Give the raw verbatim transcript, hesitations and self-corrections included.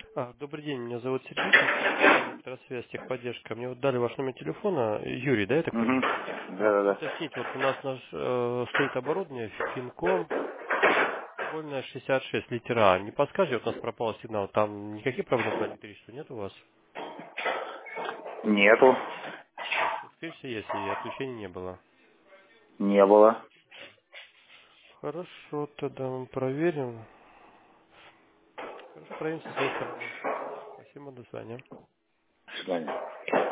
А, добрый день, меня зовут Сергей, компания Электросвязь, техподдержка. Мне вот дали ваш номер телефона, Юрий, да, я так Угу. понимаю? Вот, Да-да-да. уточнить, вот у нас наш, э, стоит оборудование, Финком, вольная шестьдесят шесть, литера. Не подскажете, вот у нас пропал сигнал, там никаких проблем по электричеству нет у вас? Нету. То есть электричество есть, и отключений не было. Не было. Хорошо, тогда мы проверим. Хорошо, проверим со своей стороны. Спасибо, до свидания. До свидания.